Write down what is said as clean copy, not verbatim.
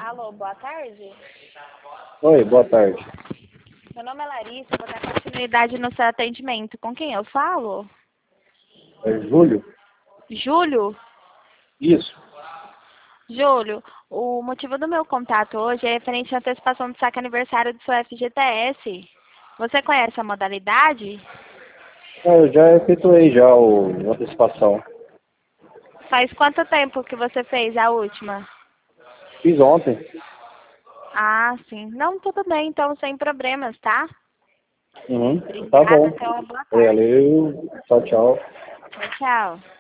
Alô, boa tarde. Oi, boa tarde. Meu nome é Larissa, vou dar continuidade no seu atendimento. Com quem eu falo? É Júlio? Júlio? Isso. Júlio, o motivo do meu contato hoje é referente à antecipação do saque aniversário do seu FGTS. Você conhece a modalidade? Eu já efetuei já a antecipação. Faz quanto tempo que você fez a última? Fiz ontem. Ah, sim. Não, tudo bem, então, sem problemas, tá? Uhum. Tá Obrigada, bom. até uma boa tarde. Valeu. Tchau, tchau. Tchau, tchau.